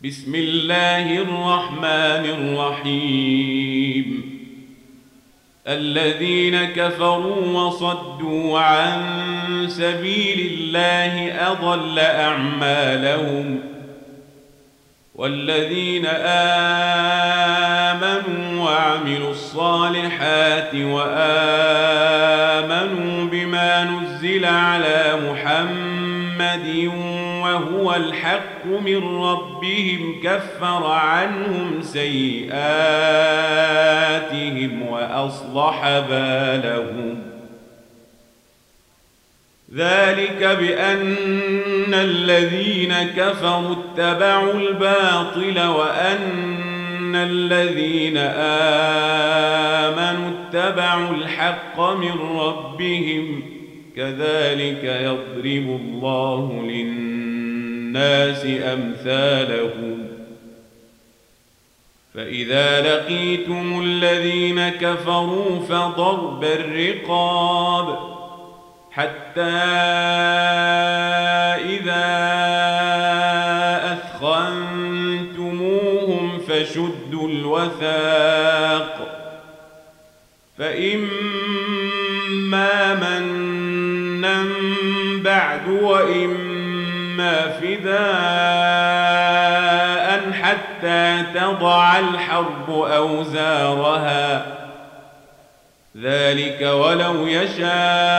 بسم الله الرحمن الرحيم. الذين كفروا وصدوا عن سبيل الله أضل أعمالهم، والذين آمنوا وعملوا الصالحات وآمنوا بما نزل على محمد وهو الحق من ربهم كفر عنهم سيئاتهم وأصلح بالهم. ذلك بأن الذين كفروا اتبعوا الباطل وأن الذين آمنوا اتبعوا الحق من ربهم، كذلك يضرب الله للناس أمثالهم. فإذا لقيتم الذين كفروا فضرب الرقاب حتى إذا أثخنتموهم فشدوا الوثاق، فإما منا بعد وإما فداء حتى تضع الحرب أوزارها، ذلك ولو يشاء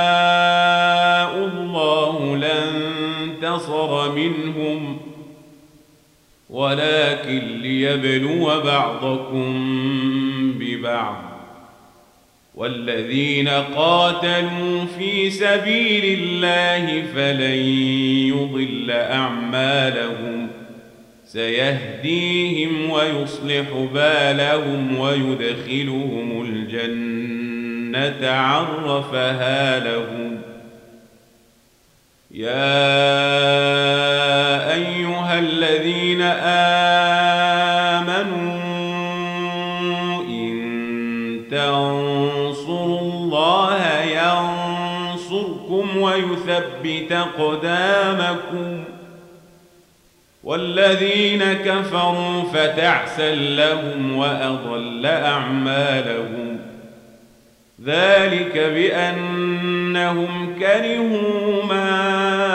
الله لانتصر منهم، ولكن ليبلو بعضكم ببعض. والذين قاتلوا في سبيل الله فلن يضل أعمالهم، سيهديهم ويصلح بالهم ويدخلهم الجنة عرفها لهم. يا أيها الذين آمنوا إن تنصروا الله ينصركم ويثبت أقدامكم، والذين كفروا فتعسا لهم وأضل أعمالهم. ذلك بأنهم كرهوا ما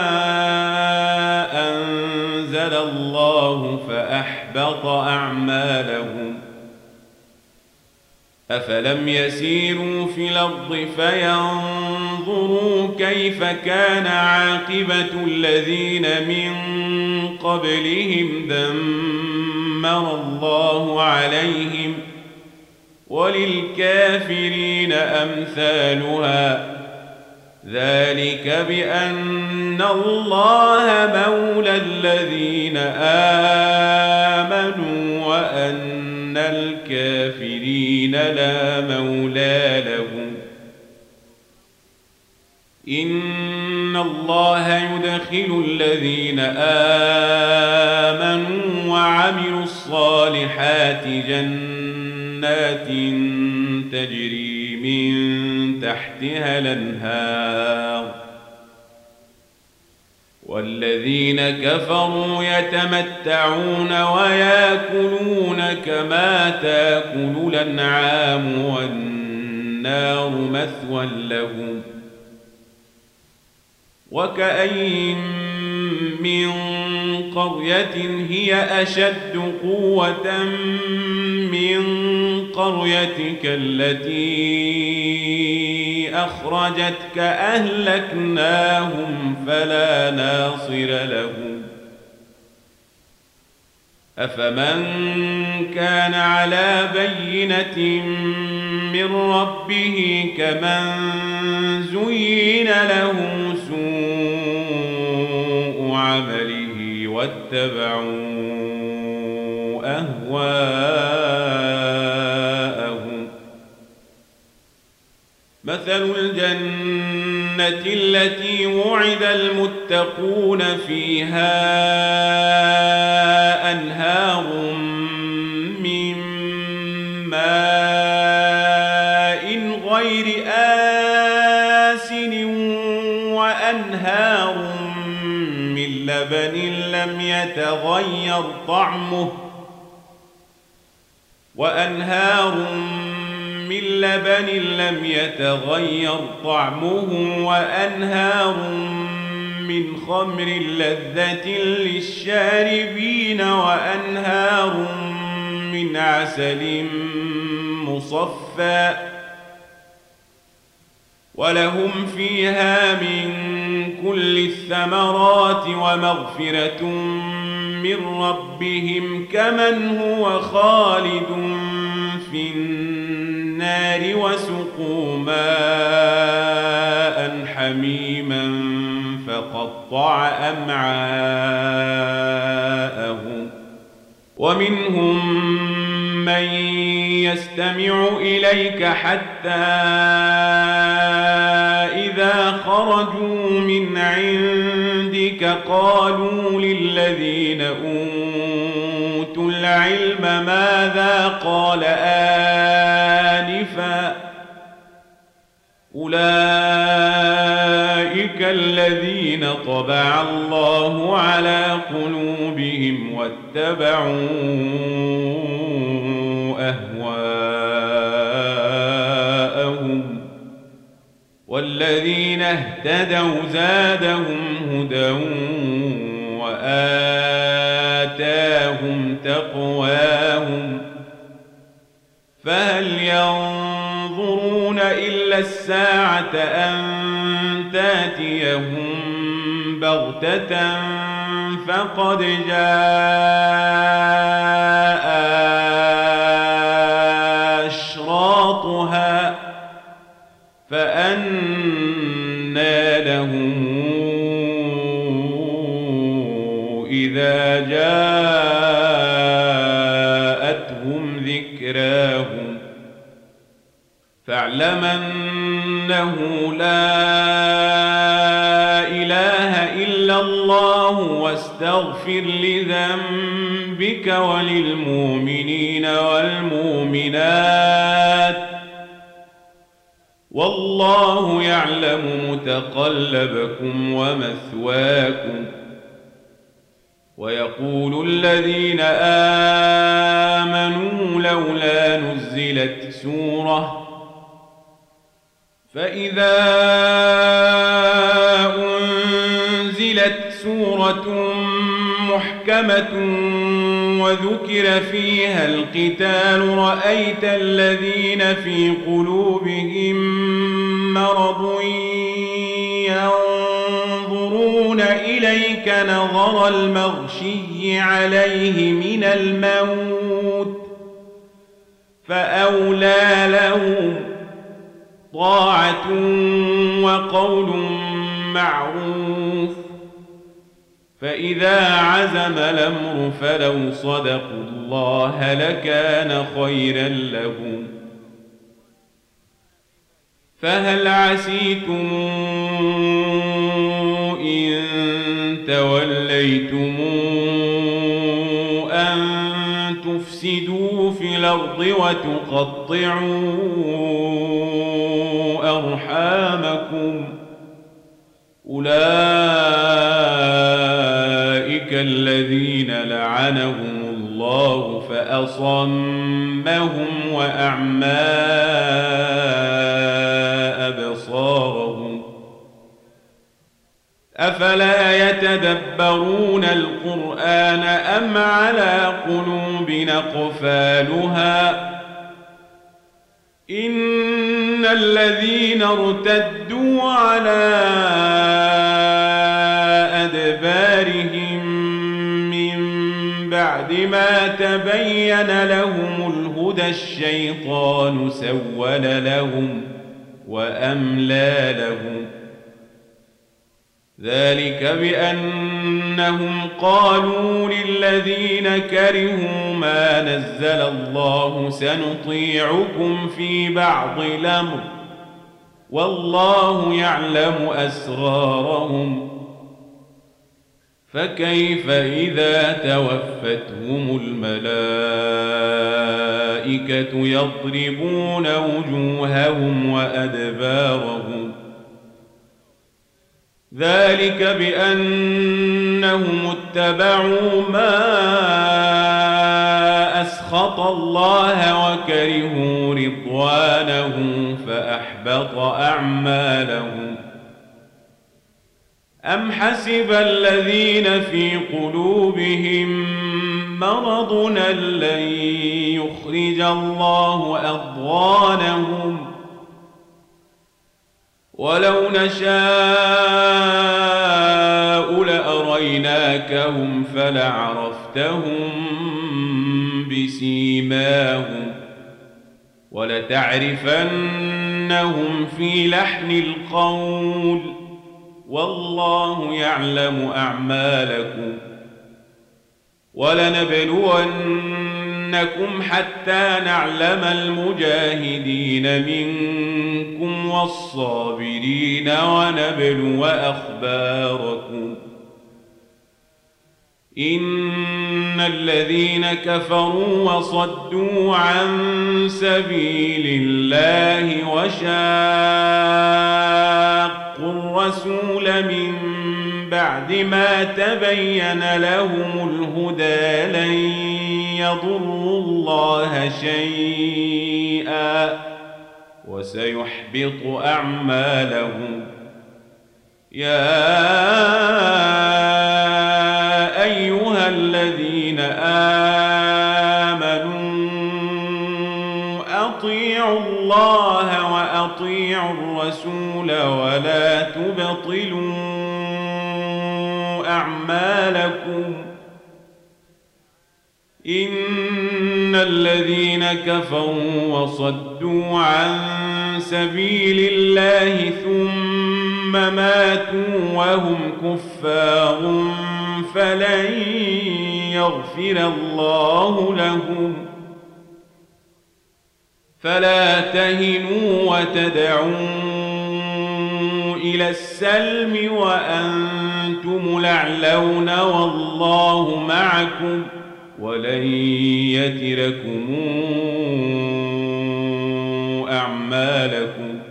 أنزل الله فأحبط أعمالهم. أفلم يسيروا في الأرض فينظروا كيف كان عاقبة الذين من قبلهم دمر الله عليهم، وللكافرين أمثالها. ذلك بأن الله مولى الذين آمنوا وأن الكافرين لا مولى لهم. إن الله يدخل الذين آمنوا وعملوا الصالحات جنات تجري من تحتها الأنهار، والذين كفروا يتمتعون ويأكلون كما تأكل الأنعام والنار مثوى لهم. وكأين من قرية هي أشد قوة من قريتك التي أخرجتك أهلكناهم فلا ناصر لهم. أفمن كان على بينة من ربه كمن زين له سوء عمله واتبعوا أهواءهم. مثل الجنة التي وعد المتقون فيها أنهار من ماء غير آسن وأنهار من لبن لم لم يتغير طعمه وأنهار من لبن لم يتغير طعمه وأنهار من خمر لذة للشاربين وأنهار من عسل مصفى ولهم فيها من كل الثمرات ومغفرة من ربهم كمن هو خالد في النار وسقوا ماء حميما فقطع أمعاءهم ومنهم من يستمع إليك حتى إذا خرجوا من عندك قالوا للذين أوتوا العلم ماذا قال آنفا أولئك الذين طبع الله على قلوبهم واتبعوا أهواءهم والذين اهتدوا زادهم هدى وآتاهم تقواهم فهل ينظرون إلا الساعة أن تأتيهم بغتة فقد جاء أشراطها فأنى لهم إذا جاءتهم ذكراهم فاعلم أنه لا إله إلا الله واستغفر لذنبك وللمؤمنين والمؤمنات والله يعلم متقلبكم ومثواكم ويقول الذين آمنوا لولا نزلت سورة فإذا أنزلت سورة محكمة وذكر فيها القتال رأيت الذين في قلوبهم مرض ينظرون إليك نظر المغشي عليه من الموت فأولى لهم طاعة وقول معروف فإذا عزم الأمر فلو صدقوا الله لكان خيرا لهم فهل عسيتم إن توليتم أن تفسدوا في الأرض وتقطعوا أرحامكم أولئك الذين لعنهم الله فأصمهم وأعمى أبصارهم أفلا يتدبرون القرآن أم على قلوب أقفالها إن الذين ارتدوا على أدبارهم من بعد ما تبين لهم الهدى الشيطان سول لهم وأملى لهم ذلك بأنهم قالوا للذين كرهوا ما نزل الله سنطيعكم في بعض الأمر والله يعلم أسرارهم فكيف إذا توفتهم الملائكة يضربون وجوههم وأدبارهم ذلك بأنهم اتبعوا ما أسخط الله وكرهوا رضوانه فأحبط أعمالهم. أم حسب الذين في قلوبهم مرض أن لن يخرج الله أضغانهم ولو نشاء لأريناكهم فلعرفتهم بسيماهم ولتعرفنهم في لحن القول والله يعلم أعمالكم. ولنبلونكم حتى نعلم المجاهدين منكم والصابرين ونبلو أخباركم. إن الذين كفروا وصدوا عن سبيل الله وشاقوا الرسول من بعد ما تبين لهم الهدى لن يضروا الله شيئا وسيحبط أعمالهم. يا أيها الذين آمنوا أطيعوا الله وأطيعوا الرسول ولا تبطلوا أعمالكم. إن الذين كفروا وصدوا عن سبيل الله ثم ماتوا وهم كفار فلن يغفر الله لهم. فلا تهنوا وتدعوا إلى السلم وأنتم الأعلون والله معكم ولن يتركم أعمالكم.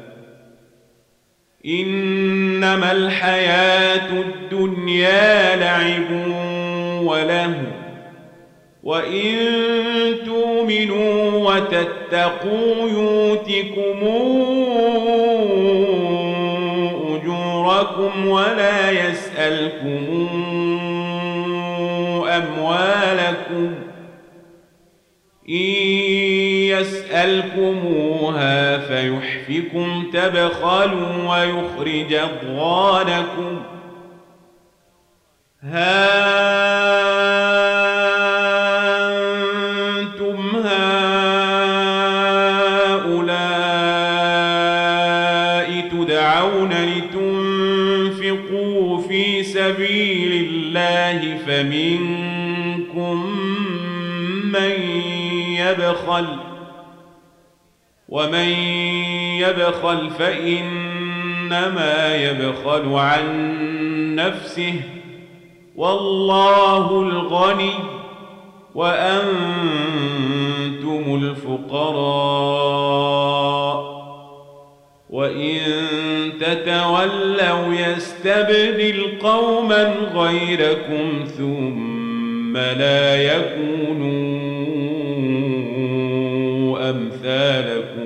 إنما الحياة الدنيا لعب وله وإن تؤمنوا وتتقوا يؤتكم أجوركم ولا يسألكم أموالكم. إن يسألكموها فيحفكم تبخلوا ويخرج أضغانكم. ها أنتم هؤلاء تدعون لتنفقوا في سبيل الله فمنكم من يبخل ومن يبخل فإنما يبخل عن نفسه والله الغني وأنتم الفقراء. وإن تتولوا يستبدل قوما غيركم ثم لا يكونوا أمثالكم.